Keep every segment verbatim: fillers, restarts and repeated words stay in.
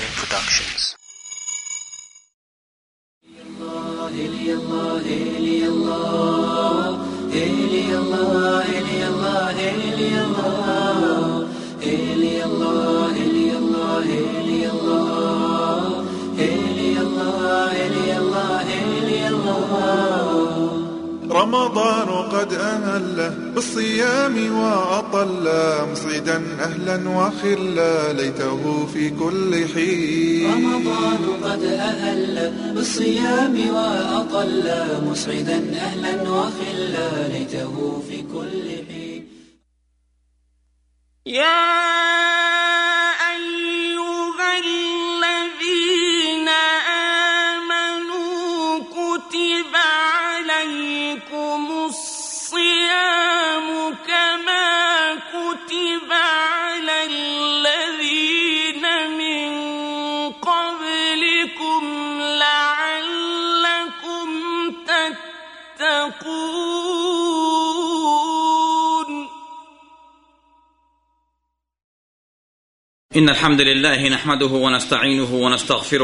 Productions. رمضان قد أهله بالصيام وأطل مصعدا أهلا وخلا ليته في كل حين. رمضان قد أهل بالصيام وأطل مصعدا أهلا وخلا ليته في كل حين. يا إن الحمد لله نحمده ونستعينه ونستغفره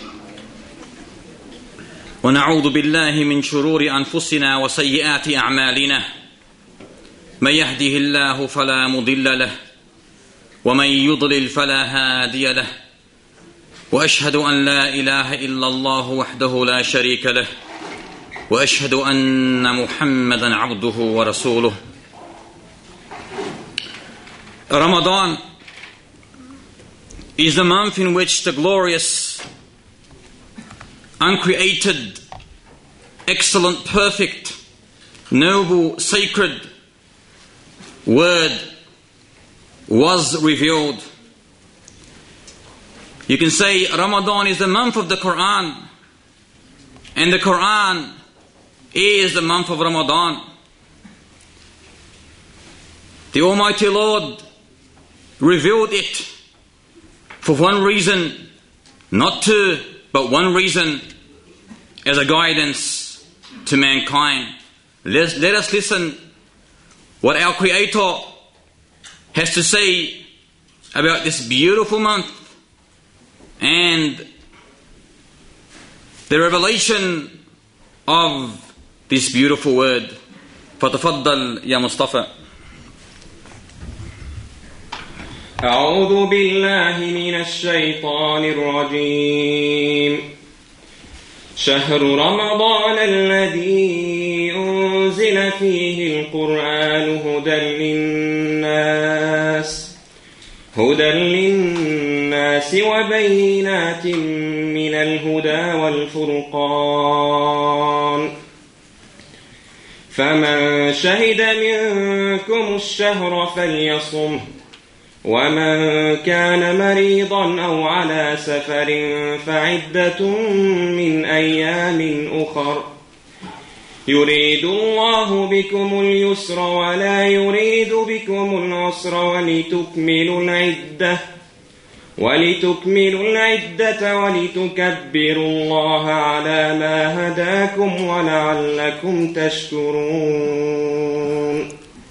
ونعوذ بالله من شرور أنفسنا وسيئات أعمالنا. من يهده الله فلا مضل له ومن يضلل فلا هادي له، وأشهد أن لا إله إلا الله وحده لا شريك له، وأشهد أن محمدا عبده ورسوله. Ramadan is the month in which the glorious, uncreated, excellent, perfect, noble, sacred word was revealed. You can say Ramadan is the month of the Quran, and the Quran is the month of Ramadan. The Almighty Lord revealed it for one reason, not two, but one reason, as a guidance to mankind. Let, let us listen what our Creator has to say about this beautiful month and the revelation of this beautiful word. فَتَفَضَّلْ يَا مُصْطَفَى. أعوذ بالله من الشيطان الرجيم. شهر رمضان الذي أنزل فيه القرآن هدى للناس هدى للناس وبينات من الهدى والفرقان، فمن شهد منكم الشهر فليصمه، ومن كان مريضا أو على سفر فعدة من أيام أخر، يريد الله بكم اليسر ولا يريد بكم العسر، ولتكملوا العدة ولتكملوا العدة ولتكبروا الله على ما هداكم ولعلكم تشكرون.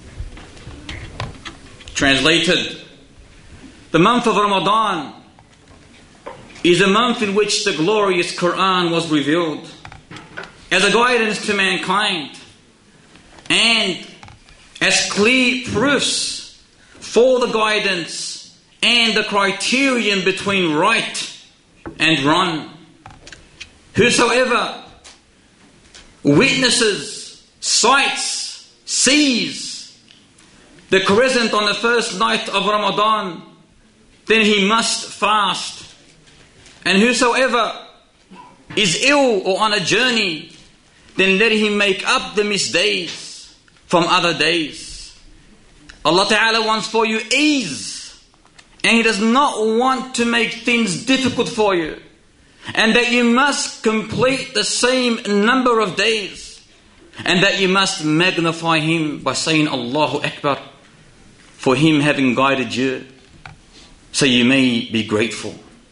Translated, the month of Ramadan is a month in which the glorious Quran was revealed as a guidance to mankind and as clear proofs for the guidance and the criterion between right and wrong. Whosoever witnesses, sights, sees the crescent on the first night of Ramadan, then he must fast. And whosoever is ill or on a journey, then let him make up the missed days from other days. Allah Ta'ala wants for you ease, and He does not want to make things difficult for you, and that you must complete the same number of days, and that you must magnify Him by saying Allahu Akbar for Him having guided you, so you may be grateful.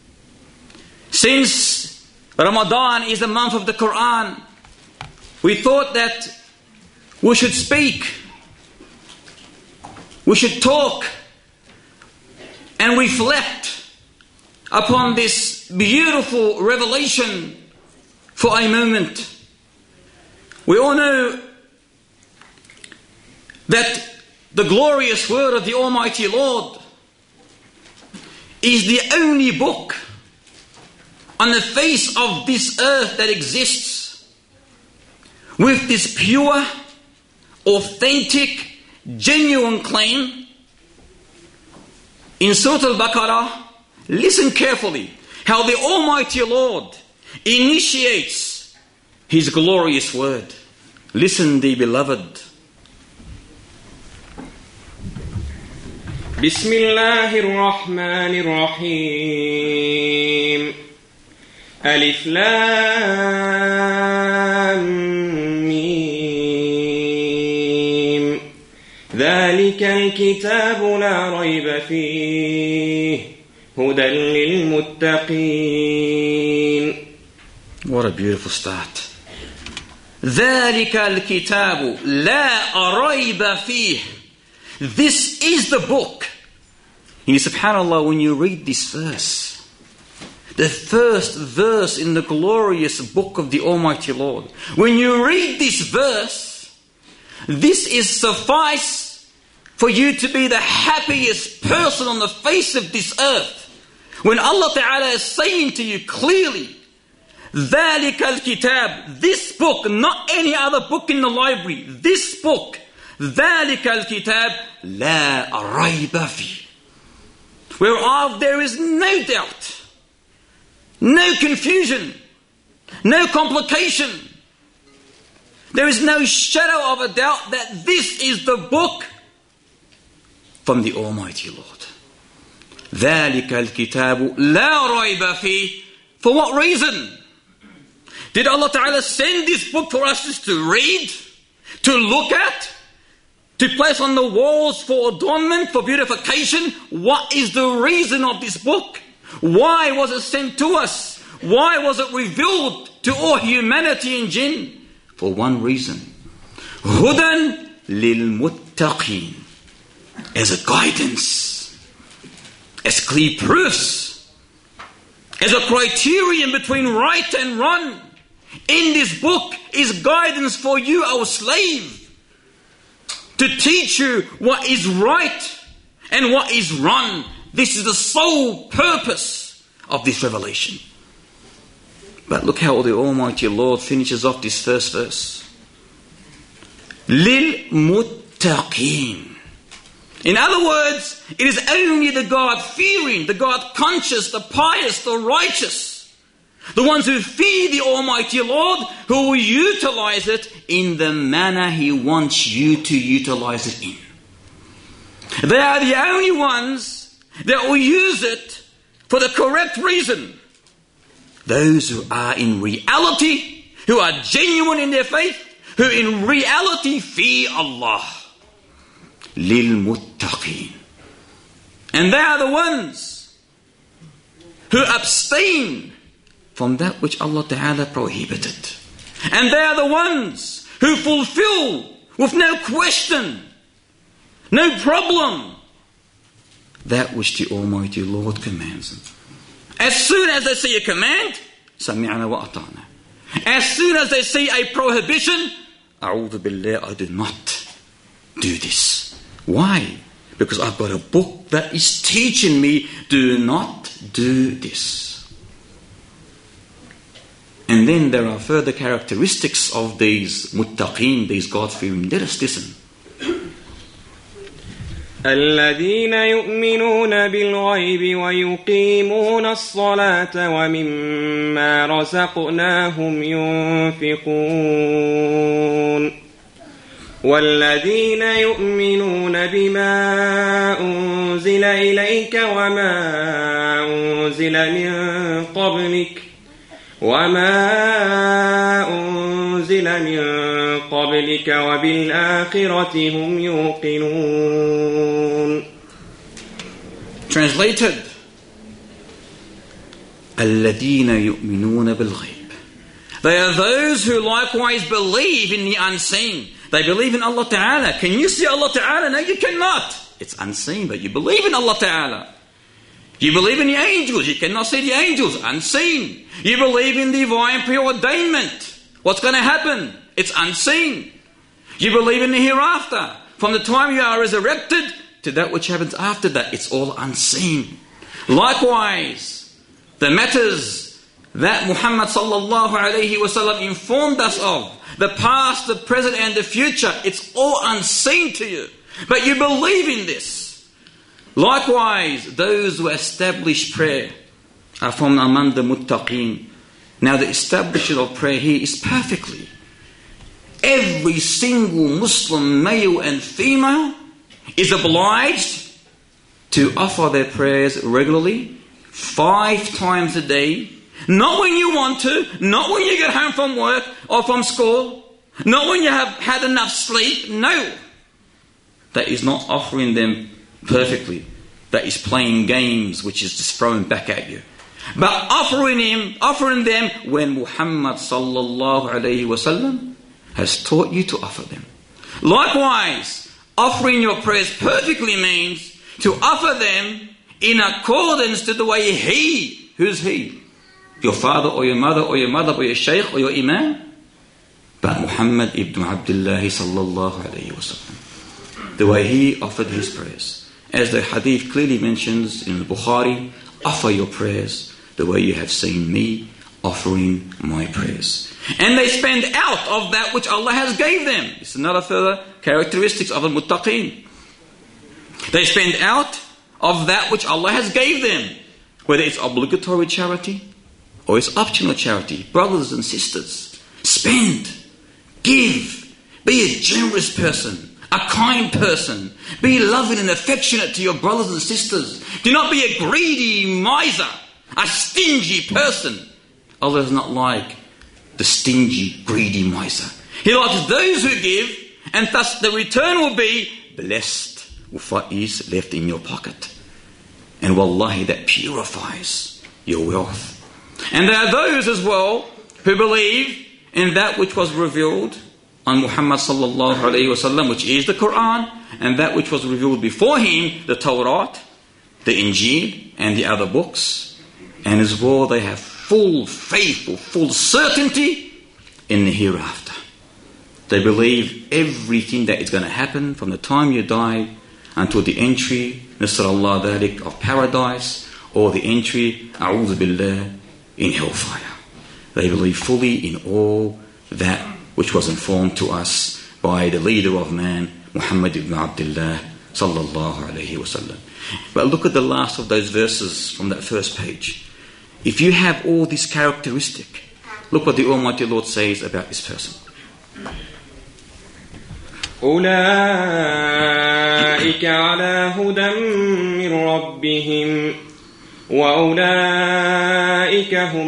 Since Ramadan is the month of the Quran, we thought that we should speak, we should talk and reflect upon this beautiful revelation for a moment. We all know that the glorious word of the Almighty Lord is the only book on the face of this earth that exists with this pure, authentic, genuine claim. In Surah Al-Baqarah, listen carefully how the Almighty Lord initiates His glorious word. Listen, dear beloved. Bismillahir Rahmanir Rahim. Alif Lam Mim. ذلك الكتاب لا ريب فيه هدى للمتقين. What a beautiful start. ذلك الكتاب لا ريب فيه. This is the book. And subhanAllah, when you read this verse, the first verse in the glorious book of the Almighty Lord, when you read this verse, this is suffice for you to be the happiest person on the face of this earth. When Allah Ta'ala is saying to you clearly, ذَلِكَ الْكِتَابِ, this book, not any other book in the library, this book, ذَلِكَ الْكِتَابِ لَا رَيْبَ فِيهِ, whereof there is no doubt, no confusion, no complication. There is no shadow of a doubt that this is the book from the Almighty Lord. ذَلِكَ الْكِتَابُ لَا رَيْبَ فِيهِ. For what reason? Did Allah Ta'ala send this book for us just to read, to look at, to place on the walls for adornment, for beautification? What is the reason of this book? Why was it sent to us? Why was it revealed to all humanity and jinn? For one reason. هُدًى لِلْمُتَّقِينَ. As a guidance, as clear proofs, as a criterion between right and wrong. In this book is guidance for you, our slave, to teach you what is right and what is wrong. This is the sole purpose of this revelation. But look how the Almighty Lord finishes off this first verse. لِلْمُتَّقِينَ. In other words, it is only the God-fearing, the God-conscious, the pious, the righteous, the ones who fear the Almighty Lord, who will utilize it in the manner He wants you to utilize it in. They are the only ones that will use it for the correct reason. Those who are in reality, who are genuine in their faith, who in reality fear Allah. لِلْمُتَّقِينَ. And they are the ones who abstain from that which Allah Ta'ala prohibited. And they are the ones who fulfill with no question, no problem, that which the Almighty Lord commands them. As soon as they see a command, سَمِعْنَا وَأَطَعْنَا. As soon as they see a prohibition, أعوذ بالله, I do not do this. Why? Because I've got a book that is teaching me, do not do this. And then there are further characteristics of these muttaqeen, these God-fearing. Let us listen. الذين يؤمنون بالغيب ويقيمون الصلاة ومما رزقناهم ينفقون والذين يؤمنون بما أنزل إليك وما أنزل من قبلك وما أنزل من قبلك وبالآخرة هم يوقنون. Translated, الذين يؤمنون بالغيب. They are those who likewise believe in the unseen. They believe in Allah Ta'ala. Can you see Allah Ta'ala? No, you cannot. It's unseen, but you believe in Allah Ta'ala. You believe in the angels. You cannot see the angels, unseen. You believe in divine preordainment. What's going to happen? It's unseen. You believe in the hereafter. From the time you are resurrected to that which happens after that, it's all unseen. Likewise, the matters that Muhammad sallallahu alayhi wa sallam informed us of, the past, the present and the future, it's all unseen to you. But you believe in this. Likewise, those who establish prayer are from among the muttaqeen. Now the establishment of prayer here is perfectly. Every single Muslim, male and female, is obliged to offer their prayers regularly, five times a day. Not when you want to, not when you get home from work or from school, not when you have had enough sleep. No. That is not offering them perfectly. That is playing games which is just thrown back at you. But offering him, offering them when Muhammad sallallahu alayhi wa sallam has taught you to offer them. Likewise, offering your prayers perfectly means to offer them in accordance to the way he, who's he? Your father or your mother or your mother or your shaykh or your imam? But Muhammad ibn Abdullah sallallahu alayhi wa sallam, the way he offered his prayers. As the hadith clearly mentions in the Bukhari, offer your prayers the way you have seen me offering my prayers. And they spend out of that which Allah has gave them. It's another further characteristics of al-muttaqeen. They spend out of that which Allah has gave them, whether it's obligatory charity or it's optional charity. Brothers and sisters, spend, give, be a generous person, a kind person. Be loving and affectionate to your brothers and sisters. Do not be a greedy miser, a stingy person. Allah does not like the stingy, greedy miser. He likes those who give, and thus the return will be blessed with what is left in your pocket. And wallahi, that purifies your wealth. And there are those as well who believe in that which was revealed on Muhammad sallallahu alayhi wa sallam, which is the Quran, and that which was revealed before him, the Torah, the Injil, and the other books. And as well, they have full faith or full certainty in the hereafter. They believe everything that is going to happen from the time you die until the entry, Nasrallah dhalik, of paradise, or the entry, A'udhu Billah, in hellfire. They believe fully in all that which was informed to us by the leader of man, Muhammad ibn Abdullah sallallahu alayhi wa sallam. But look at the last of those verses from that first page. If you have all this characteristic, look what the Almighty Lord says about this person. أولئك على هدى من ربهم وأولئك هم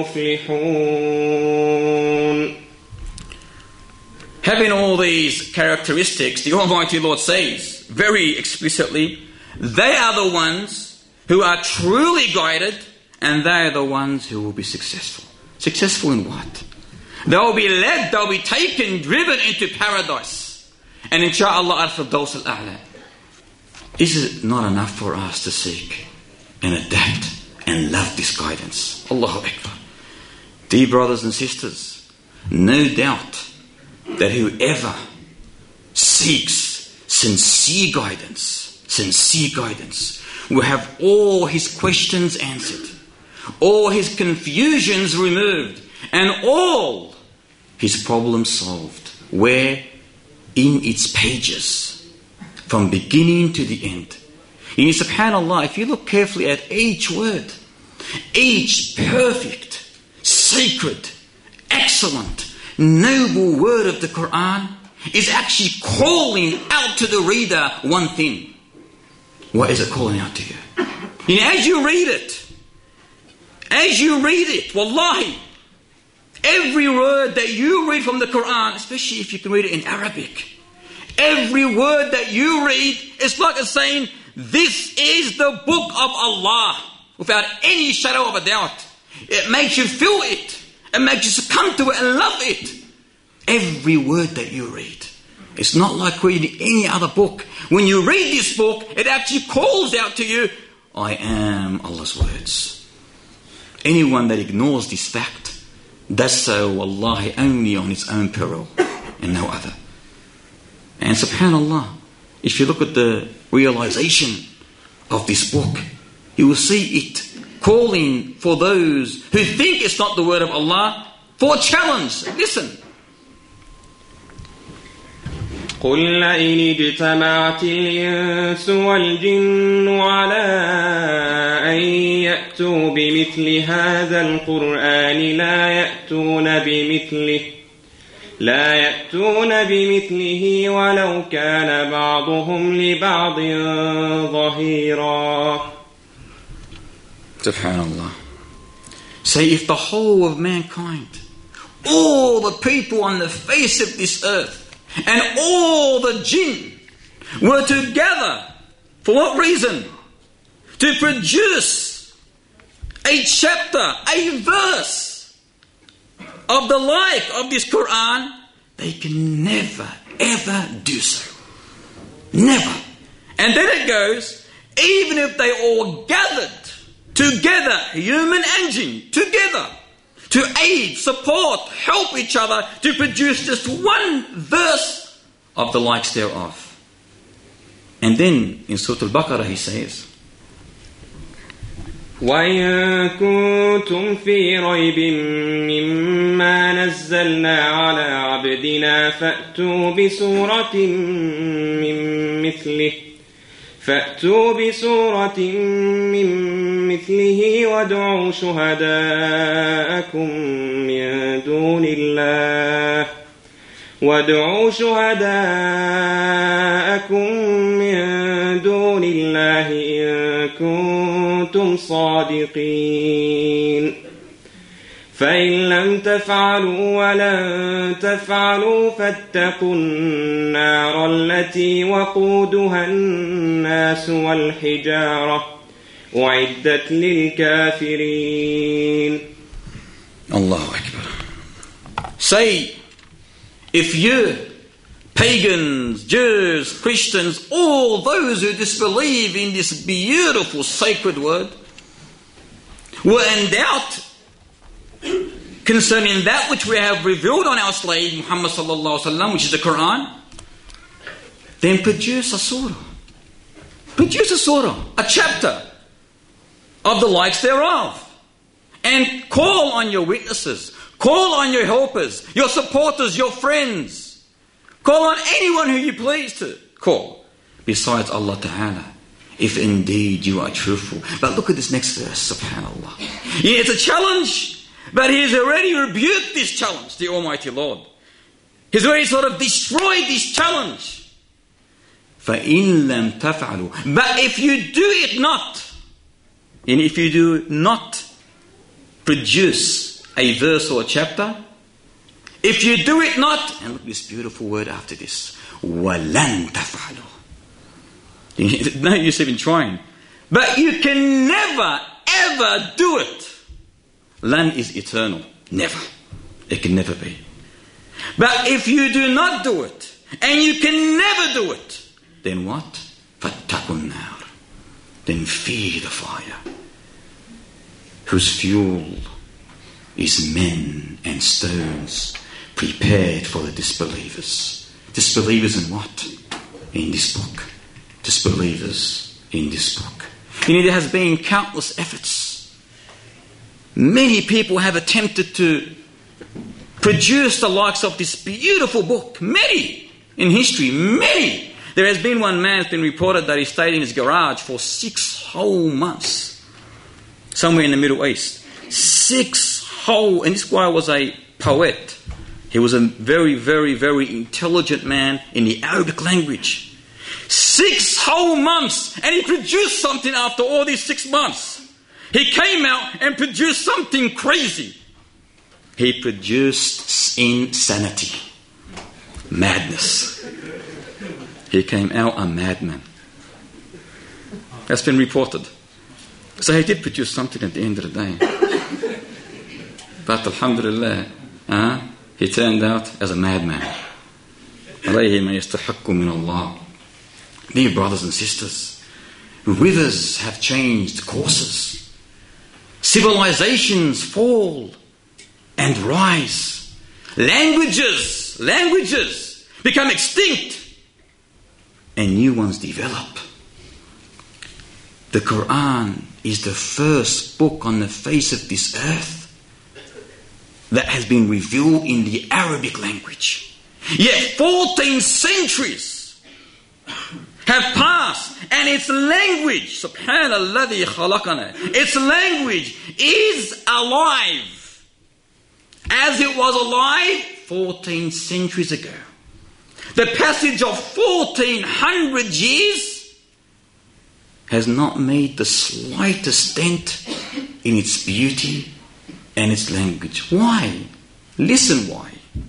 المفلحون. Having all these characteristics, the Almighty Lord says very explicitly, they are the ones who are truly guided, and they are the ones who will be successful. Successful in what? They will be led, they will be taken, driven into paradise. And insha'Allah al-Firdaus al-A'la. Is it not enough for us to seek and adapt and love this guidance? Allahu Akbar. Dear brothers and sisters, no doubt that whoever seeks sincere guidance, sincere guidance, will have all his questions answered, all his confusions removed, and all his problems solved. Where? In its pages, from beginning to the end. And subhanAllah, if you look carefully at each word, each perfect, sacred, excellent, noble word of the Quran is actually calling out to the reader one thing. What is it calling out to you? You know, as you read it, as you read it, wallahi, every word that you read from the Quran, especially if you can read it in Arabic, every word that you read, it's like it's saying, this is the book of Allah, without any shadow of a doubt. It makes you feel it. It makes you succumb to it and love it. Every word that you read. It's not like reading any other book. When you read this book, it actually calls out to you, I am Allah's words. Anyone that ignores this fact does so, wallahi, only on its own peril and no other. And subhanallah, if you look at the realization of this book, you will see it calling for those who think it's not the word of Allah for a challenge. Listen. قل لئن اجتمعت الإنس والجن على أن يأتوا بمثل هذا القرآن لا يأتون بمثله لا يأتون بمثله ولو كان بعضهم لبعض ظهيرا. Subhanallah. Say, if the whole of mankind, all the people on the face of this earth, and all the jinn were to gather, for what reason? To produce a chapter, a verse of the like of this Quran, they can never, ever do so. Never. And then it goes, even if they all gathered together, human and jinn, together, to aid, support, help each other to produce just one verse of the likes thereof. And then in Surah Al-Baqarah he says, وَإِن كُنتُمْ فِي رَيْبٍ مِّمَّا نَزَّلْنَا عَلَى عَبْدِنَا فَأْتُوا بِسُورَةٍ مِّن مِّثْلِهِ فأتوا بسورة من مثله وادعوا شهداءكم من دون الله وادعوا شهداءكم من دون الله إن كنتم صادقين فإن لم تفعلوا ولن تفعلوا فاتقوا النار التي وقودها الناس والحجارة أعدت للكافرين. Allahu Akbar. Say, if you, pagans, Jews, Christians, all those who disbelieve in this beautiful sacred word, were in doubt concerning that which we have revealed on our slave Muhammad sallallahu alaihi wasallam, which is the Quran, then produce a surah. Produce a surah, a chapter of the likes thereof. And call on your witnesses, call on your helpers, your supporters, your friends. Call on anyone who you please to call, besides Allah Ta'ala, if indeed you are truthful. But look at this next verse, subhanallah. Yeah, it's a challenge. But he has already rebuked this challenge, the Almighty Lord. He's already sort of destroyed this challenge. فَإِن لَمْ تَفْعَلُوا. But if you do it not, and if you do not produce a verse or a chapter, if you do it not, and look at this beautiful word after this, وَلَن تَفْعَلُوا. No use even trying. But you can never, ever do it. Lan is eternal. Never. It can never be. But if you do not do it, and you can never do it, then what? فَاتَّقُوا النَّارِ. Then fear the fire, whose fuel is men and stones prepared for the disbelievers. Disbelievers in what? In this book. Disbelievers in this book. You know, there has been countless efforts. Many people have attempted to produce the likes of this beautiful book. Many in history, many. There has been one man, it's been reported that he stayed in his garage for six whole months, somewhere in the Middle East. Six whole, and this guy was a poet. He was a very, very, very intelligent man in the Arabic language. Six whole months, and he produced something after all these six months. He came out and produced something crazy. He produced insanity, madness. He came out a madman. That's been reported. So he did produce something at the end of the day. But alhamdulillah, uh, he turned out as a madman. Alayhi ma yastahiqqu min Allah. Dear brothers and sisters, Rivers have changed courses. Civilizations fall and rise. Languages, languages become extinct and new ones develop. The Quran is the first book on the face of this earth that has been revealed in the Arabic language. Yet fourteen centuries have passed and its language, subhanalladhi khalaqana, its language is alive as it was alive fourteen centuries ago. The passage of fourteen hundred years has not made the slightest dent in its beauty and its language. Why? Listen why.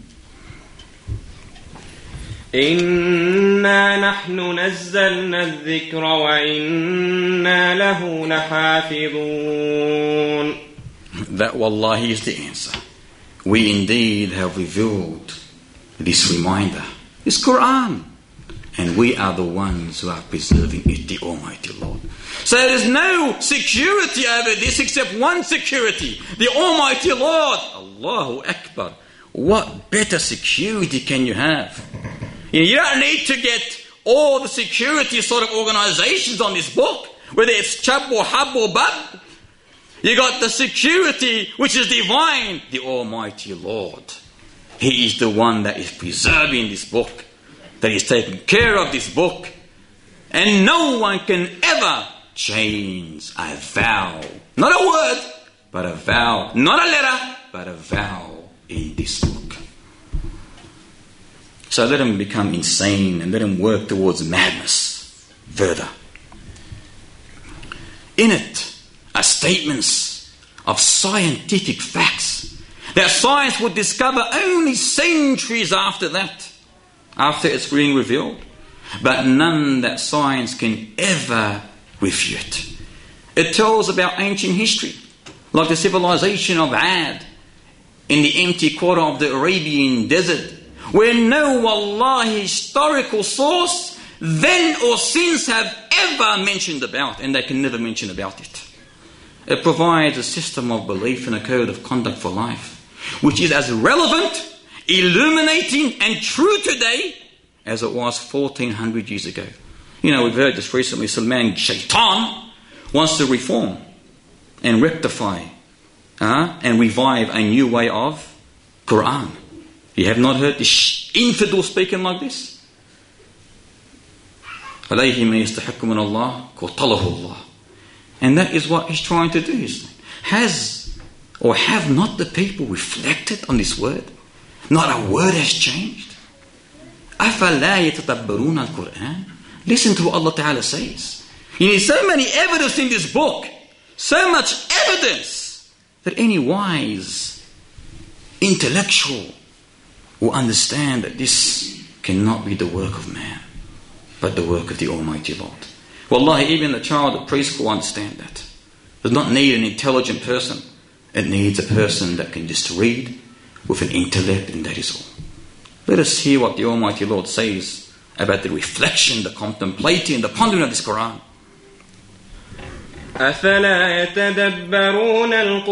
إنا نحن نزلنا الذكر وإنا له لحافظون. That wallahi is the answer. We indeed have revealed this reminder, this Quran, and we are the ones who are preserving it, the Almighty Lord. So there is no security over this except one security, the Almighty Lord. Allahu Akbar. What better security can you have? You don't need to get all the security sort of organizations on this book, whether it's Chab or Hab or Bab. You got the security which is divine, the Almighty Lord. He is the one that is preserving this book, that is taking care of this book. And no one can ever change a vow. Not a word, but a vow. Not a letter, but a vow in this book. So let them become insane and let them work towards madness further. In it are statements of scientific facts that science would discover only centuries after that, after it's being revealed, but none that science can ever refute. It tells about ancient history, like the civilization of Ad in the empty quarter of the Arabian desert, where no wallahi historical source then or since have ever mentioned about, and they can never mention about it. It provides a system of belief and a code of conduct for life, which is as relevant, illuminating and true today as it was fourteen hundred years ago. You know, we've heard this recently, Salman Shaitan wants to reform and rectify uh, and revive a new way of Quran. You have not heard this infidel speaking like this? عَلَيْهِ مَا يَسْتَحِقُّ مِنَ اللَّهِ قَتَلَهُ اللَّهِ. And that is what he's trying to do. Has or have not the people reflected on this word? Not a word has changed. أَفَلَا يَتَدَبَّرُونَ الْقُرْآنَ. Listen to what Allah Ta'ala says. You need so many evidence in this book, so much evidence, that any wise intellectual will understand that this cannot be the work of man, but the work of the Almighty Lord. Wallahi, even the child of preschool understand that. It does not need an intelligent person. It needs a person that can just read with an intellect, and that is all. Let us hear what the Almighty Lord says about the reflection, the contemplating, the pondering of this Quran. أفلا يتدبرون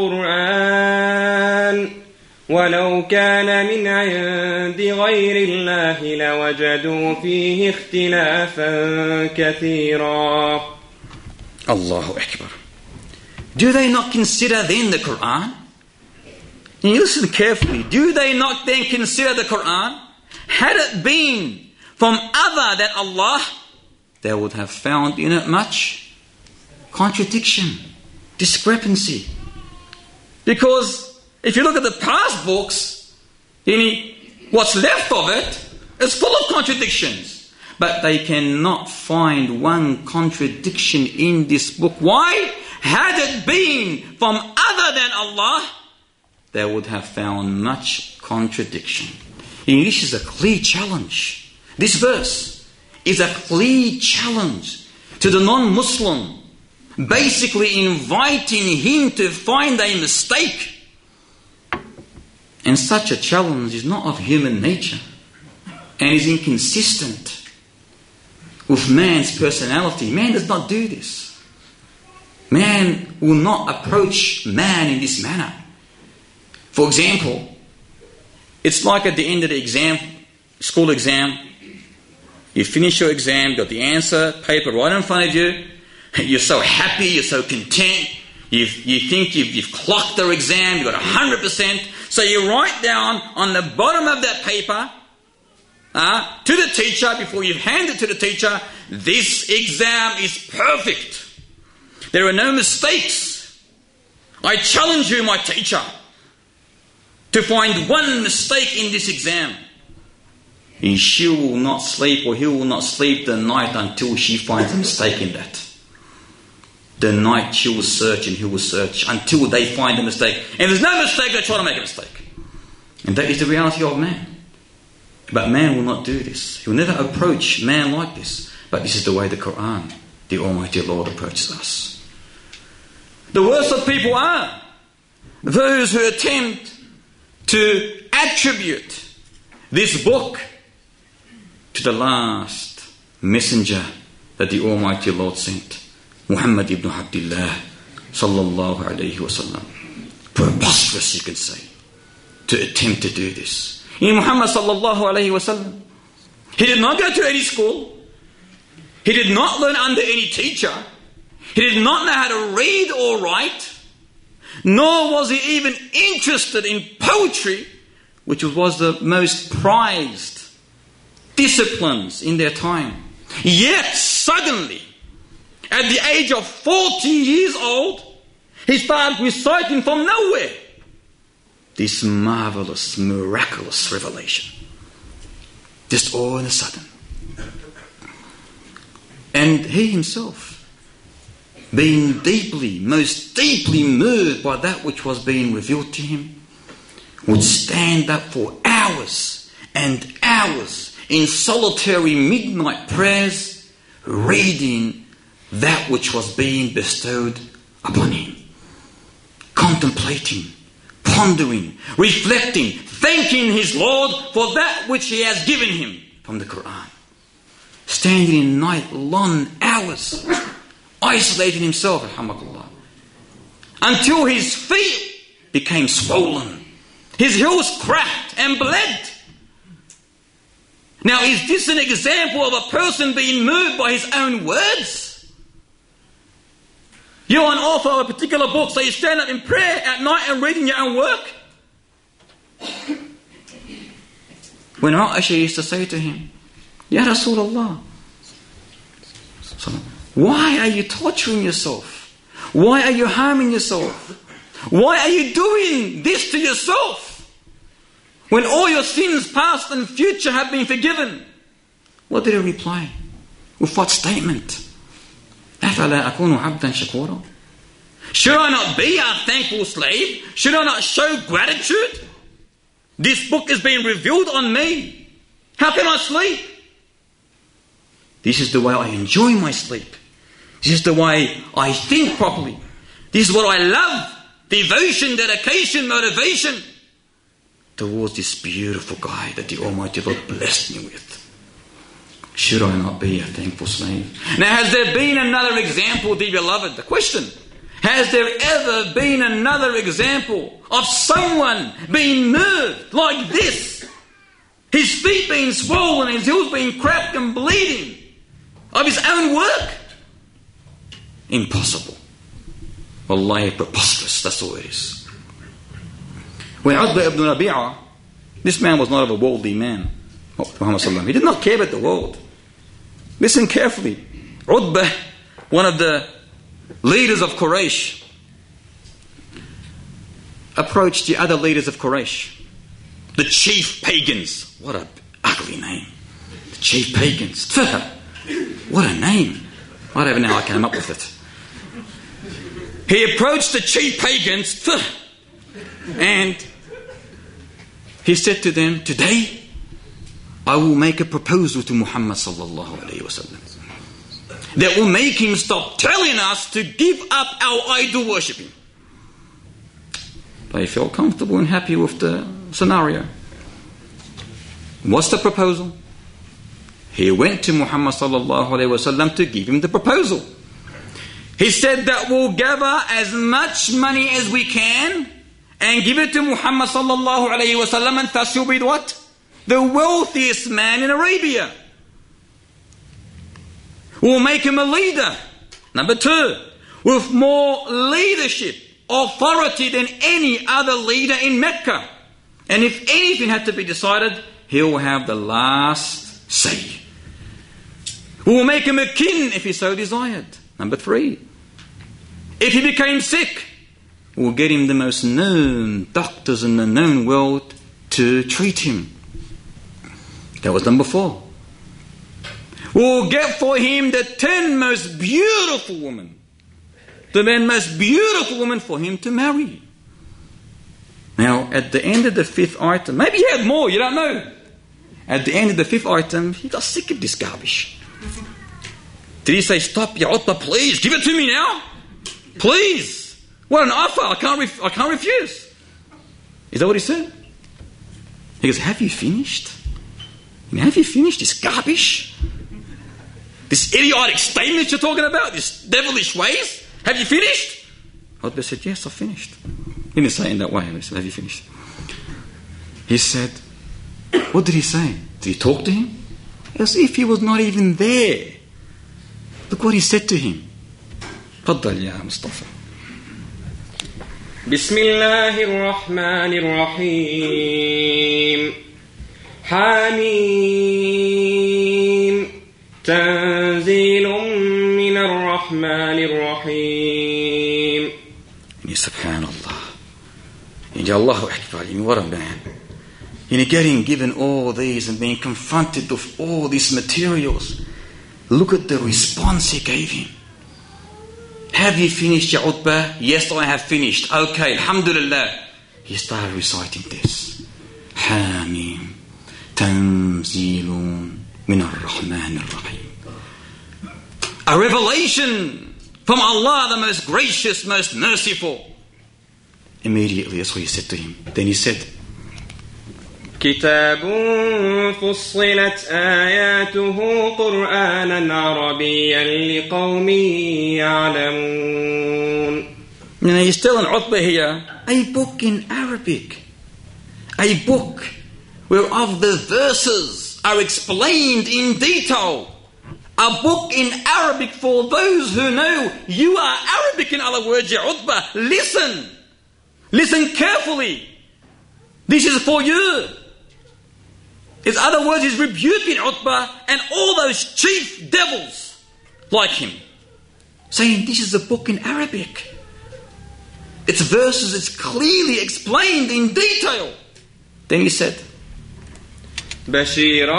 القرآن ولو كان من عند غير الله لوجدوا فيه اختلافا كثيرا. Allahu Akbar. Do they not consider then the Quran? And you listen carefully. Do they not then consider the Quran? Had it been from other than Allah, they would have found in it much contradiction, discrepancy. Because if you look at the past books, what's left of it is full of contradictions. But they cannot find one contradiction in this book. Why? Had it been from other than Allah, they would have found much contradiction. And this is a clear challenge. This verse is a clear challenge to the non-Muslim, basically inviting him to find a mistake. And such a challenge is not of human nature and is inconsistent with man's personality. Man does not do this. Man will not approach man in this manner. For example, it's like at the end of the exam, school exam, you finish your exam, you got the answer paper right in front of you, you're so happy, you're so content, you've, you think you've, you've clocked the exam, you've got one hundred percent, so you write down on the bottom of that paper, uh, to the teacher, before you hand it to the teacher, this exam is perfect. There are no mistakes. I challenge you, my teacher, to find one mistake in this exam. And she will not sleep, or he will not sleep the night until she finds a mistake in that. The night she will search and he will search until they find a mistake. And if there's no mistake, they try to make a mistake. And that is the reality of man. But man will not do this. He will never approach man like this. But this is the way the Quran, the Almighty Lord, approaches us. The worst of people are those who attempt to attribute this book to the last messenger that the Almighty Lord sent, Muhammad ibn Abdullah sallallahu alayhi wa sallam. Preposterous, you can say, to attempt to do this. In Muhammad sallallahu alayhi wa sallam, he did not go to any school. He did not learn under any teacher. He did not know how to read or write. Nor was he even interested in poetry, which was the most prized disciplines in their time. Yet suddenly, at the age of forty years old, he started reciting from nowhere this marvelous, miraculous revelation. Just all of a sudden. And he himself, being deeply, most deeply moved by that which was being revealed to him, would stand up for hours and hours in solitary midnight prayers, reading that which was being bestowed upon him, contemplating, pondering, reflecting, thanking his Lord for that which he has given him from the Quran, standing in night-long hours, isolating himself, alhamdulillah, until his feet became swollen, his heels cracked and bled. Now, is this an example of a person being moved by his own words? You're an author of a particular book, so you stand up in prayer at night and reading your own work? When Aisha used to say to him, Ya Rasulullah, why are you torturing yourself? Why are you harming yourself? Why are you doing this to yourself? When all your sins, past and future, have been forgiven. What did he reply? With what statement? أَفَلَا أَكُونُ عَبْدًا شَكُورًا? Should I not be a thankful slave? Should I not show gratitude? This book is being revealed on me. How can I sleep? This is the way I enjoy my sleep. This is the way I think properly. This is what I love. Devotion, dedication, motivation towards this beautiful guy that the Almighty Lord blessed me with. Should I not be a thankful slave? Now, has there been another example, dear beloved? The question, has there ever been another example of someone being moved like this? His feet being swollen, his heels being cracked and bleeding of his own work? Impossible. Wallahi, preposterous, that's all it is. When Utbah ibn Rabi'ah, this man was not of a worldly man, Muhammad sallallahu alaihi wasallam. He did not care about the world. Listen carefully. Utbah, one of the leaders of Quraysh, approached the other leaders of Quraysh, the chief pagans. What an ugly name. The chief pagans. What a name. I don't know how I came up with it. He approached the chief pagans and he said to them, today I will make a proposal to Muhammad sallallahu alayhi wa sallam that will make him stop telling us to give up our idol worshipping. They felt comfortable and happy with the scenario. What's the proposal? he went to Muhammad sallallahu alayhi wa sallam to give him the proposal. He said that we'll gather as much money as we can and give it to Muhammad sallallahu alayhi wa sallam, and thus he'll be what? The wealthiest man in Arabia. We'll make him a leader. Number two, with more leadership, authority than any other leader in Mecca. And if anything had to be decided, he'll have the last say. We'll make him a king if he so desired. Number three, if he became sick, we'll get him the most known doctors in the known world to treat him. That was number four. We'll get for him the ten most beautiful women, the ten most beautiful women for him to marry. Now, at the end of the fifth item, maybe he had more, you don't know. At the end of the fifth item, he got sick of this garbage. Did he say, stop, Ya Utbah, please, give it to me now? Please. What an offer, I can't, ref- I can't refuse. Is that what he said? He goes, have you finished? You know, have you finished this garbage? This idiotic statement you're talking about, this devilish ways? Have you finished? Utbah said, yes, I've finished. He didn't say it in that way. He said, have you finished? He said, what did he say? Did he talk to him? As if he was not even there. Look what he said to him. تفضل يا مصطفى. بسم الله الرحمن الرحيم. حميم تنزيل من الرحمن الرحيم. سبحان الله. Allahu Akbar. What a man. You know, getting given all these and being confronted with all these materials. Look at the response he gave him. Have you finished, Ya Utbah? Yes, I have finished. Okay, alhamdulillah. He started reciting this. Hamim Tanzilun min ar-Rahman ar-Rahim. A revelation from Allah, the most gracious, most merciful. Immediately, that's what he said to him. Then he said, كتاب فصلت آياته قرآنا عربيا لقوم يعلمون. You know, he's telling Utbah here, a book in Arabic. A book whereof the verses are explained in detail. A book in Arabic for those who know. You are Arabic, in other words, Ya Utbah. Listen. Listen carefully. This is for you. In other words, he's rebuking Utbah and all those chief devils like him, saying this is a book in Arabic. Its verses is clearly explained in detail. Then he said, بشيرا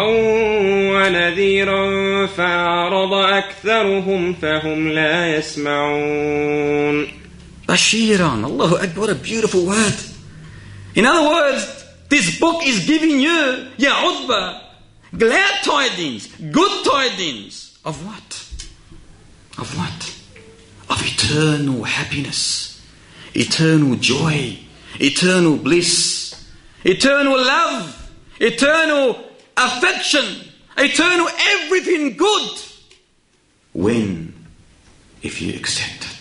ونذيرا فأعرض أكثرهم فهم لا يسمعون. Bashiran, Allahu Akbar, what a beautiful word. In other words, this book is giving you, Ya Utbah, glad tidings, good tidings. Of what? Of what? Of eternal happiness, eternal joy, eternal bliss, eternal love, eternal affection, eternal everything good. When? If you accept it.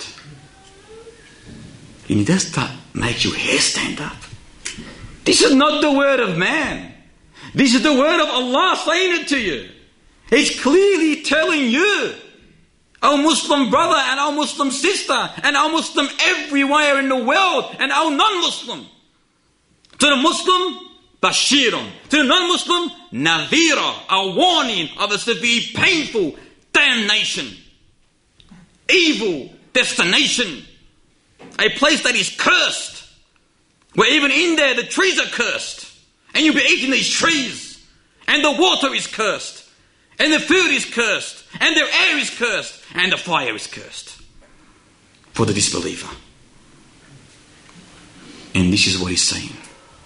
And does that make your hair stand up? This is not the word of man. This is the word of Allah saying it to you. He's clearly telling you, our Muslim brother and our Muslim sister and our Muslim everywhere in the world and our non-Muslim. To the Muslim, Bashirun. To the non-Muslim, Nadhira, a warning of a severe, painful damnation, evil destination, a place that is cursed, where even in there the trees are cursed, and you'll be eating these trees, and the water is cursed, and the food is cursed, and their air is cursed, and the fire is cursed for the disbeliever. And this is what he's saying.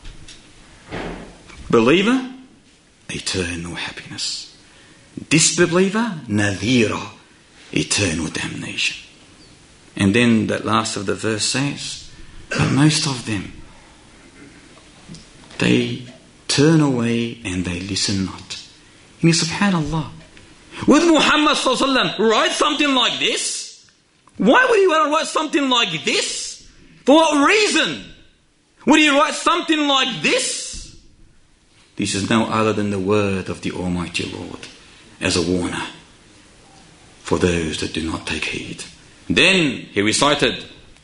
Believer, eternal happiness. Disbeliever, nadhira, eternal damnation. And then that last of the verse says, but most of them, they turn away and they listen not. And subhanallah, Would Muhammad sallallahu alaihi wasallam write something like this? Why would he want to write something like this? For what reason would he write something like this? This is no other than the word of the Almighty Lord as a warner for those that do not take heed. Then he recited,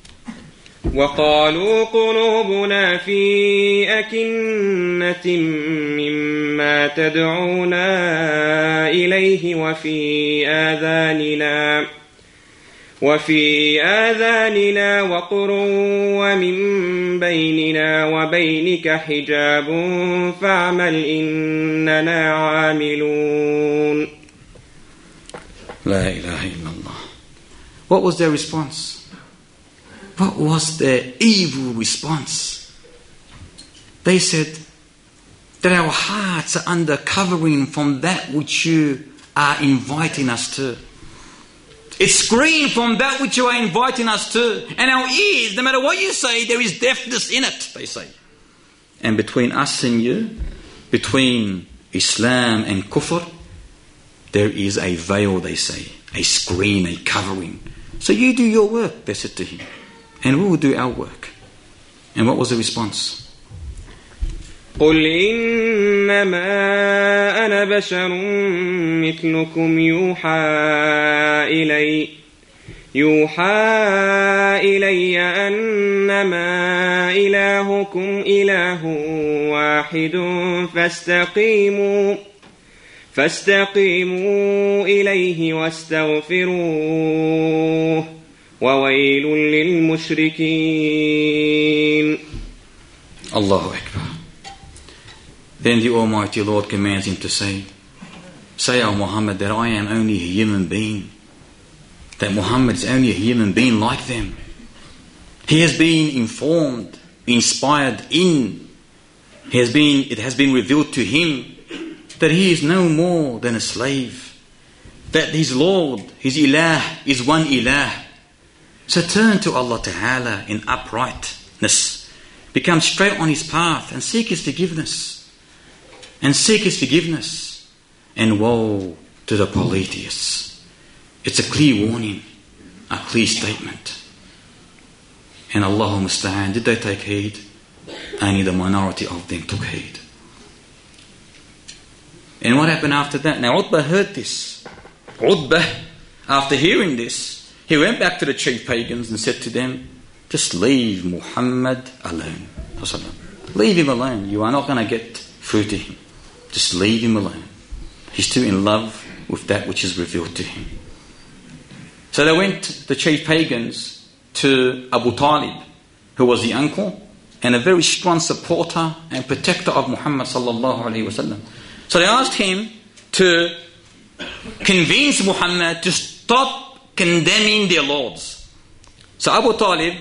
وقالوا قلوبنا في أكنة مما تدعونا إليه وفي آذاننا وفي آذاننا وقر ومن بيننا وبينك حجاب فاعمل إننا عاملون. La ilaha illallah. What was their response? What was their evil response? They said that our hearts are under covering from that which you are inviting us to. It's screened from that which you are inviting us to. And our ears, no matter what you say, there is deafness in it, they say. And between us and you, between Islam and kufr, there is a veil, they say, a screen, a covering. So you do your work, they said to him, and we will do our work. And what was the response? قل إنما أنا بشر مثلكم يوحى إلي يوحى إلي أنما إلهكم إله واحد فاستقيموا فاستقيموا إليه واستغفروه وويل للمشركين. Allahu Akbar. Then the Almighty Lord commands him to say, say, O Muhammad, that I am only a human being. That Muhammad is only a human being like them. He has been informed, inspired in, he has been, it has been revealed to him that he is no more than a slave. That his Lord, his Ilah, is one Ilah. So turn to Allah Ta'ala in uprightness. Become straight on his path and seek his forgiveness. And seek his forgiveness. And woe to the polytheists. It's a clear warning, a clear statement. And Allahumma musta'an, did they take heed? Only the minority of them took heed. And what happened after that? Now Utbah heard this. Utbah, after hearing this, he went back to the chief pagans and said to them, just leave Muhammad alone. Leave him alone. You are not going to get through to him. Just leave him alone. He's too in love with that which is revealed to him. So they went, the chief pagans, to Abu Talib, who was the uncle and a very strong supporter and protector of Muhammad sallallahu alaihi wasallam. So they asked him to convince Muhammad to stop condemning their lords. So Abu Talib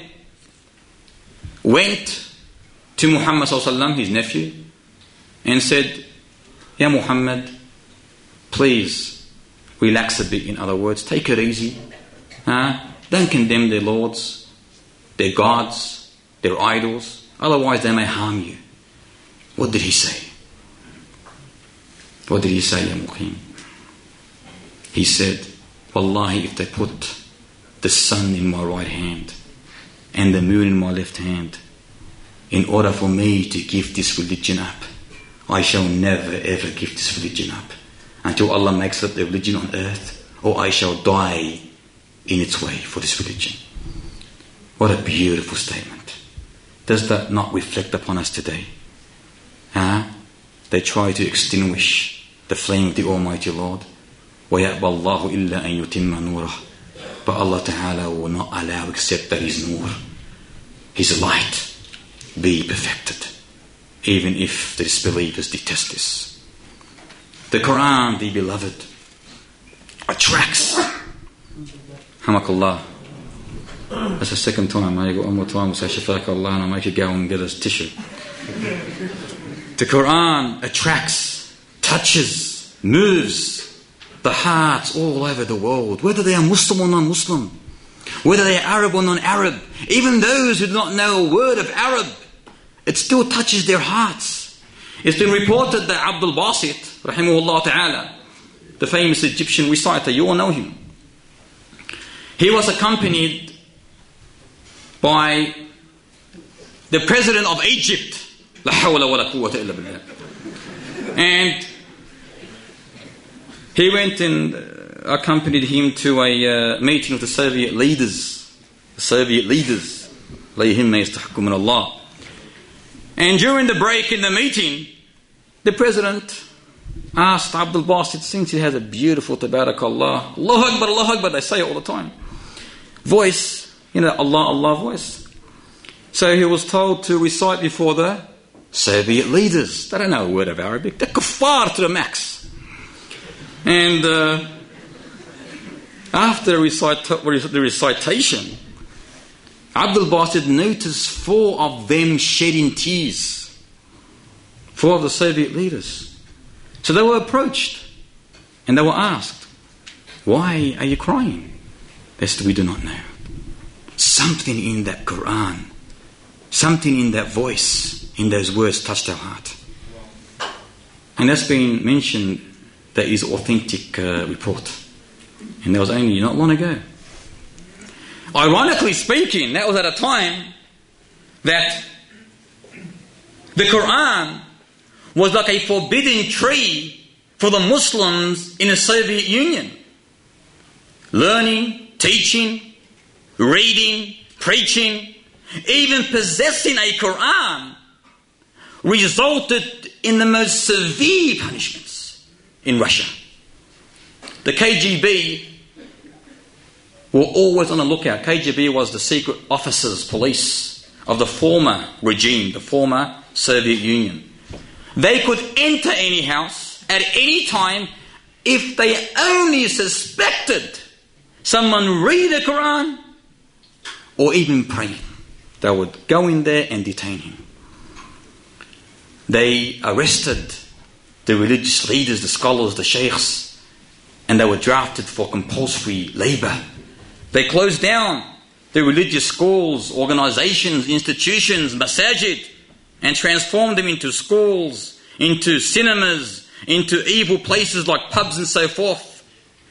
went to Muhammad sallallahu alaihi wasallam, his nephew, and said, Ya Muhammad, please relax a bit. In other words, take it easy. Huh? Don't condemn their lords, their gods, their idols. Otherwise they may harm you. What did he say? What did he say, Ya Muqim? He said, Wallahi, if they put the sun in my right hand and the moon in my left hand, in order for me to give this religion up, I shall never ever give this religion up until Allah makes up the religion on earth, or I shall die in its way for this religion. What a beautiful statement. Does that not reflect upon us today? Huh? They try to extinguish the flame of the Almighty Lord. وَيَأْبَى اللَّهُ إِلَّا أَن يُتِمَّ نُورَهُ. But Allah Ta'ala will not allow except that His nur, His light, be perfected, even if the disbelievers detest this. The Quran, the beloved, attracts. Hamakallah. That's the second time. I go one more time and say Shafakallah, and I make you go and get us tissue. The Quran attracts, touches, moves the hearts all over the world, whether they are Muslim or non-Muslim, whether they are Arab or non-Arab, even those who do not know a word of Arab, it still touches their hearts. It's been reported that Abdul Basit, rahimahullah ta'ala, the famous Egyptian reciter, you all know him. He was accompanied by the president of Egypt. La hawla wa la quwwata illa billah. And he went and accompanied him to a uh, meeting of the Soviet leaders. The Soviet leaders. Layhim ma yastahku min Allah. And during the break in the meeting, the president asked Abdul Basit, since he has a beautiful tabarakallah, Allahu Akbar, Allahu Akbar, they say it all the time, voice, you know, Allah, Allah voice. So he was told to recite before the Soviet leaders. They don't know a word of Arabic. They're kuffar to the max. And uh, after the, recite- the recitation, Abdul Basit noticed four of them shedding tears. Four of the Soviet leaders. So they were approached and they were asked, why are you crying? They said, we do not know. Something in that Quran, something in that voice, in those words touched our heart. And that's been mentioned, that is authentic uh, report. And that was only not long ago. Ironically speaking, that was at a time that the Quran was like a forbidden tree for the Muslims in the Soviet Union. Learning, teaching, reading, preaching, even possessing a Quran resulted in the most severe punishments in Russia. The K G B were always on the lookout. K G B was the secret officers, police of the former regime, the former Soviet Union. They could enter any house at any time if they only suspected someone read the Quran or even praying. They would go in there and detain him. They arrested the religious leaders, the scholars, the sheikhs, and they were drafted for compulsory labour. They closed down the religious schools, organisations, institutions, masajid, and transformed them into schools, into cinemas, into evil places like pubs and so forth.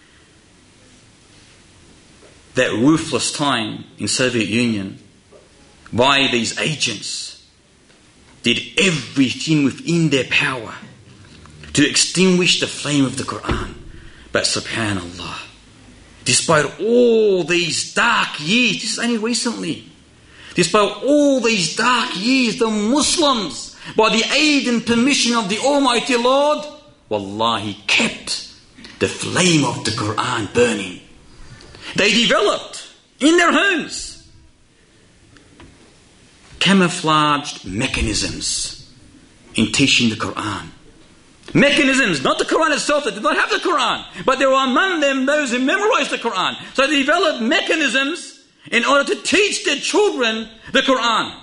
That ruthless time in Soviet Union, by these agents, did everything within their power to extinguish the flame of the Quran. But subhanallah, despite all these dark years, this is only recently, despite all these dark years, the Muslims, by the aid and permission of the Almighty Lord, wallahi, kept the flame of the Quran burning. They developed in their homes camouflaged mechanisms in teaching the Quran. Mechanisms, not the Quran itself, they did not have the Quran, but there were among them those who memorized the Quran. So they developed mechanisms in order to teach their children the Quran.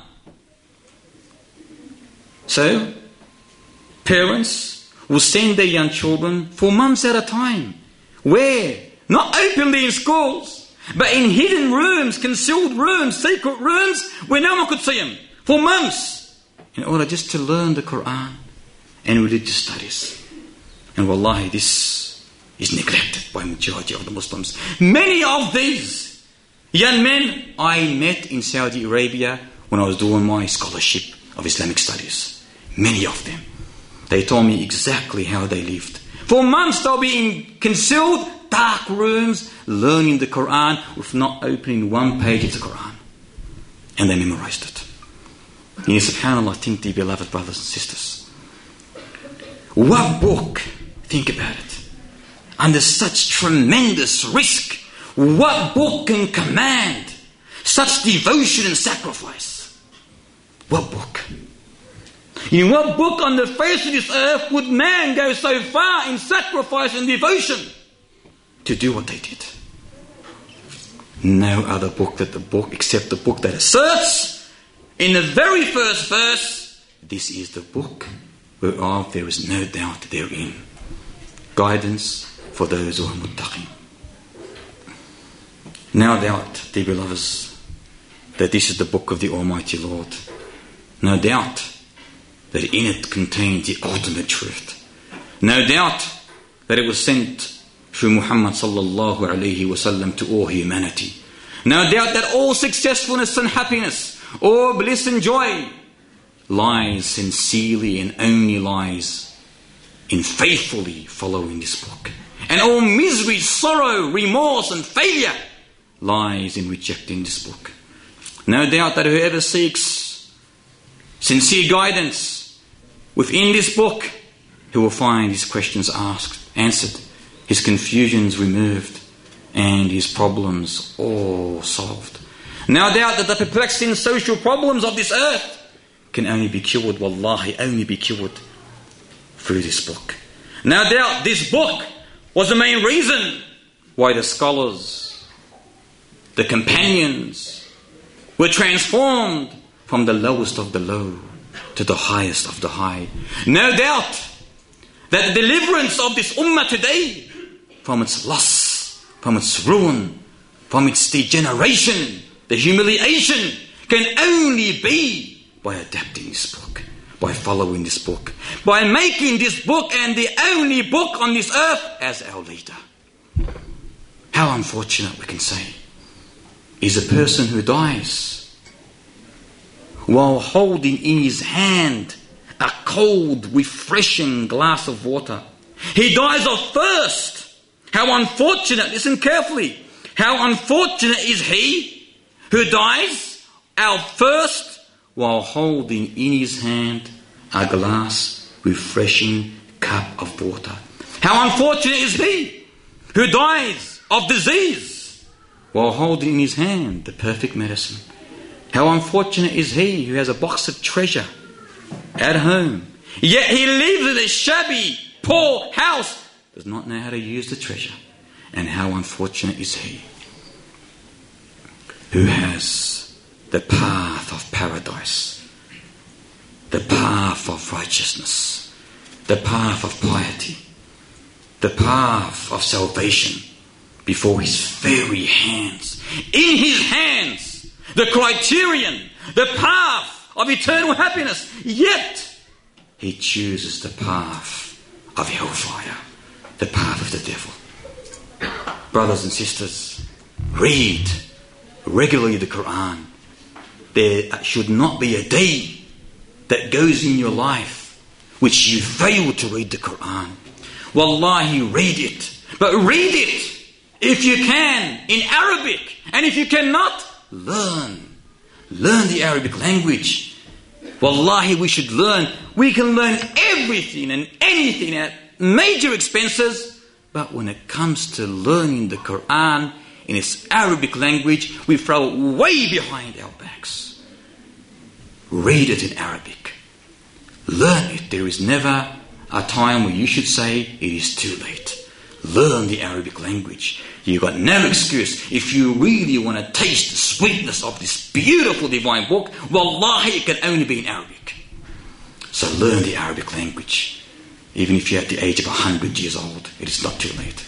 So, parents will send their young children for months at a time. Where? Not openly in schools, but in hidden rooms, concealed rooms, secret rooms, where no one could see them. For months. In order just to learn the Quran and religious studies. And wallahi, this is neglected by majority of the Muslims. Many of these young men I met in Saudi Arabia when I was doing my scholarship of Islamic studies. Many of them. They told me exactly how they lived. For months they'll be in concealed, dark rooms, learning the Quran with not opening one page of the Quran. And they memorized it. And subhanAllah, think, dear beloved brothers and sisters, what book, think about it, under such tremendous risk, what book can command such devotion and sacrifice? What book? In what book on the face of this earth would man go so far in sacrifice and devotion to do what they did? No other book that the book except the book that asserts in the very first verse, this is the book whereof there is no doubt therein. Guidance for those who are muttaqin. No doubt, dear beloveds, that this is the book of the Almighty Lord. No doubt that in it contains the ultimate truth. No doubt that it was sent through Muhammad sallallahu alayhi wasallam to all humanity. No doubt that all successfulness and happiness, all bliss and joy lies sincerely and only lies in faithfully following this book. And all misery, sorrow, remorse and failure lies in rejecting this book. No doubt that whoever seeks sincere guidance within this book, he will find his questions asked, answered, his confusions removed, and his problems all solved. No doubt that the perplexing social problems of this earth can only be cured, wallahi, only be cured through this book. No doubt this book was the main reason why the scholars, the companions, were transformed from the lowest of the low to the highest of the high. No doubt that the deliverance of this ummah today from its loss, from its ruin, from its degeneration, the humiliation, can only be by adapting this book, by following this book, by making this book and the only book on this earth as our leader. How unfortunate, we can say, is a person who dies while holding in his hand a cold, refreshing glass of water. He dies of thirst. How unfortunate, listen carefully, how unfortunate is he who dies of thirst while holding in his hand a glass, refreshing cup of water. How unfortunate is he who dies of disease while holding in his hand the perfect medicine. How unfortunate is he who has a box of treasure at home, yet he lives in a shabby, poor house, does not know how to use the treasure. And how unfortunate is he who has the path of paradise, the path of righteousness, the path of piety, the path of salvation before his very hands. In his hands, the criterion, the path of eternal happiness. Yet he chooses the path of hellfire, the path of the devil. Brothers and sisters, read regularly the Quran. There should not be a day that goes in your life which you fail to read the Quran. Wallahi, read it. But read it if you can in Arabic. And if you cannot, learn. Learn the Arabic language. Wallahi, we should learn. We can learn everything and anything at major expenses. But when it comes to learning the Quran in its Arabic language, we throw it way behind our backs. Read it in Arabic. Learn it. There is never a time where you should say it is too late. Learn the Arabic language. You've got no excuse. If you really want to taste the sweetness of this beautiful divine book, wallahi, it can only be in Arabic. So learn the Arabic language. Even if you're at the age of a hundred years old, it is not too late.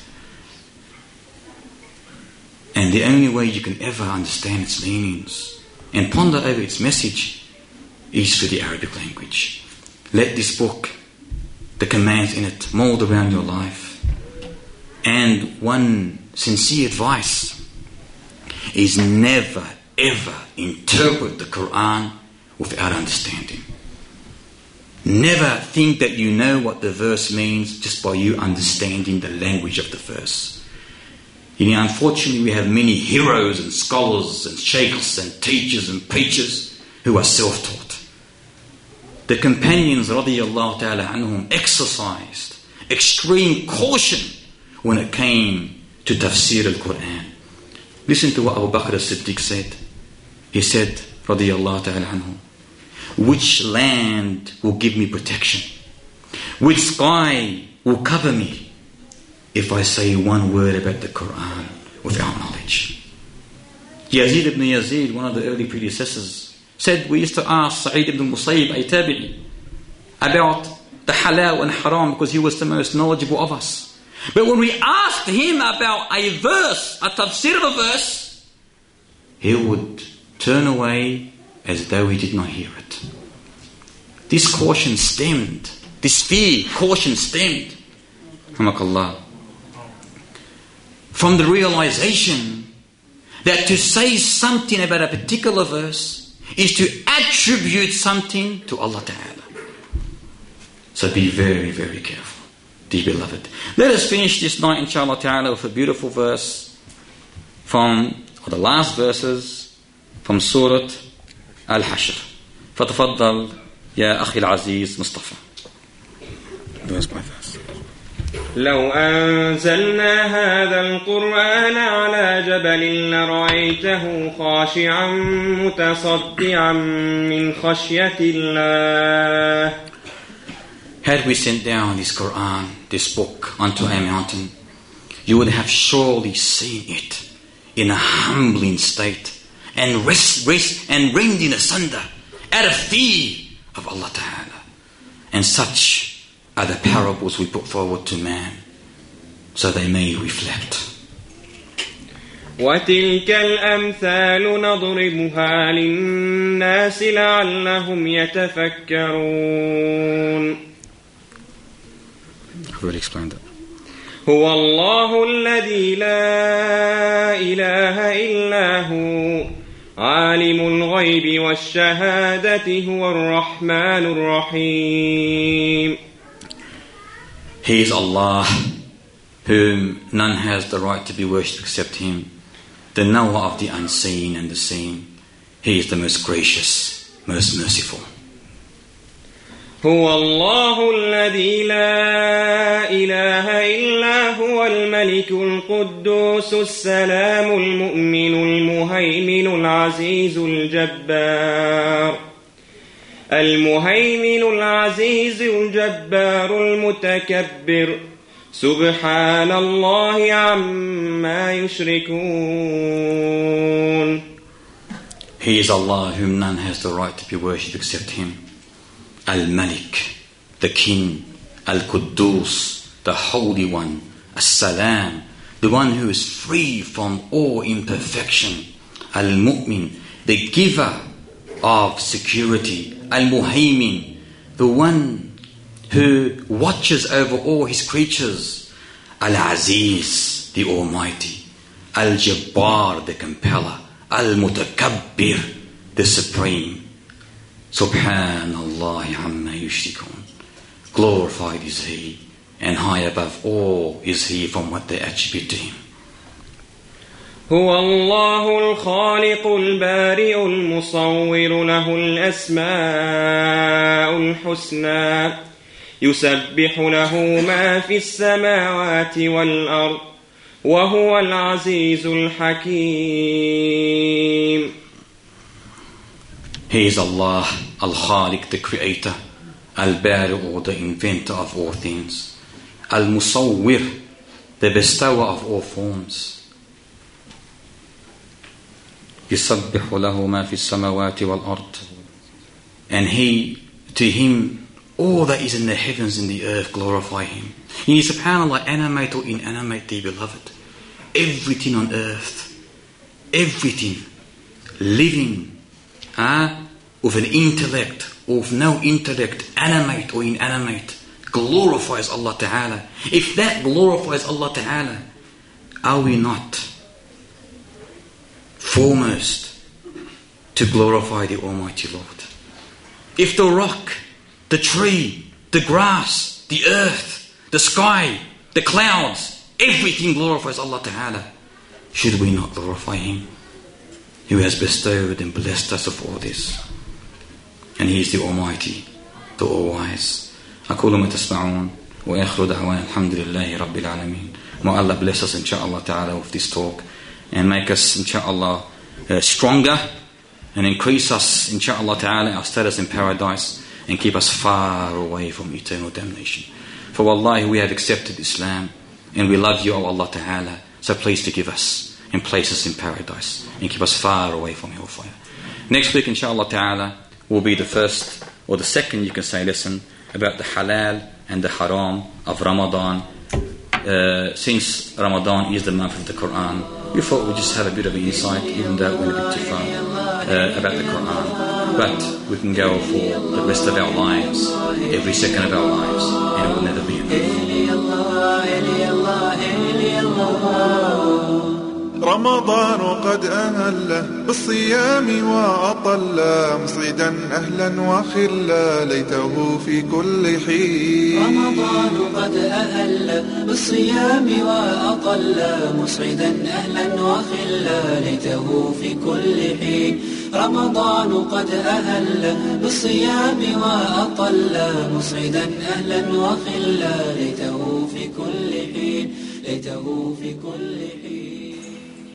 And the only way you can ever understand its meanings and ponder over its message is through the Arabic language. Let this book, the commands in it, mold around your life. And one sincere advice is never ever interpret the Quran without understanding. Never think that you know what the verse means just by you understanding the language of the verse. You know, unfortunately, we have many heroes and scholars and sheikhs and teachers and preachers who are self-taught. The companions, radiyallahu ta'ala anhum, exercised extreme caution when it came to tafsir al-Quran. Listen to what Abu Bakr as-Siddiq said. He said, radiyallahu ta'ala anhum, which land will give me protection? Which sky will cover me if I say one word about the Quran without knowledge? Yazid ibn Yazid, one of the early predecessors, said, we used to ask Sa'id ibn Musayyib, a tabi'i, about the halal and haram because he was the most knowledgeable of us. But when we asked him about a verse, a tafsir of a verse, he would turn away as though he did not hear it. This caution stemmed, this fear, caution stemmed. Hamakallah. from the realization that to say something about a particular verse is to attribute something to Allah Ta'ala. So be very, very careful, dear beloved. Let us finish this night, inshallah Ta'ala, with a beautiful verse from, or the last verses from Surah Al-Hashr. فتفضل يا أخي العزيز مصطفى. Verse by verse. لو أنزلنا هذا القرآن على جبل لرأيته خاشعا متصدعا من خشية الله. Had we sent down this Quran, this book, onto a mountain, you would have surely seen it in a humbling state and rest, rest and rending asunder out of fear of Allah Ta'ala. And such are the parables we put forward to man, so they may reflect. وتلك الأمثال نضربها للناس لعلهم يتفكرون. I've already explained that. هو الله الذي لا إله إلا هو عالم الغيب والشهادة هو الرحمن الرحيم. He is Allah, whom none has the right to be worshipped except Him, the knower of the unseen and the seen. He is the most gracious, most merciful. هو الله الذي لا إله إلا هو الملك القدوس السلام المؤمن المهيمن العزيز الجبار المهيمن العزيز الجبار المتكبر سبحان الله عما يشركون. He is Allah, whom none has the right to be worshipped except Him. Al-Malik, the King. Al-Quddus, the Holy One. As-Salam, the one who is free from all imperfection. Al-Mu'min, the giver of security. Al-Muhaymin, the one who watches over all His creatures. Al-Aziz, the Almighty. Al-Jabbar, the Compeller. Al-Mutakabbir, the Supreme. Subhanallah amma yushrikun. Glorified is He, and high above all is He from what they attribute to Him. هو الله الخالق البارئ المصور له الأسماء الحسنى يسبح له ما في السماوات والأرض وهو العزيز الحكيم. He is Allah, Al-Khaliq, the Creator, Al-Bari', the Inventor of all things, Al-Musawwir, the Bestower of all forms. يسبح له ما في السماوات والأرض. And He, to Him, all that is in the heavens and the earth glorify Him. He, subhanAllah, animate or inanimate, dear beloved. Everything on earth, everything living, uh, with an intellect or with no intellect, animate or inanimate, glorifies Allah Ta'ala. If that glorifies Allah Ta'ala, are we not foremost to glorify the Almighty Lord? If the rock, the tree, the grass, the earth, the sky, the clouds, everything glorifies Allah Ta'ala, should we not glorify Him, who has bestowed and blessed us with all this? And He is the Almighty, the All-Wise. أقول ما تسمعون وآخر دعوانا الحمد لله رب العالمين. May Allah bless us, inshaAllah Ta'ala, with this talk, and make us, inshaAllah, uh, stronger, and increase us, inshaAllah Ta'ala, our status in paradise, and keep us far away from eternal damnation. For wallahi, we have accepted Islam, and we love you, O Allah Ta'ala, so please forgive us and place us in paradise and keep us far away from hellfire. Next week, inshaAllah Ta'ala, will be the first or the second, you can say, lesson about the halal and the haram of Ramadan. Uh, since Ramadan is the month of the Quran, we thought we'd just have a bit of an insight, even though it went a bit too far, uh, about the Quran. But we can go for the rest of our lives, every second of our lives, and it will never be enough. رمضان قد أهله بالصيام وأطله مسعدا أهلا وخلا ليته في كل حين. رمضان قد أهل بالصيام وأطل مسعدا أهلا وخلا ليته في كل حين. رمضان قد أهل بالصيام وأطل مسعدا أهلا وخلا ليته في كل حين. ليته في كل حين.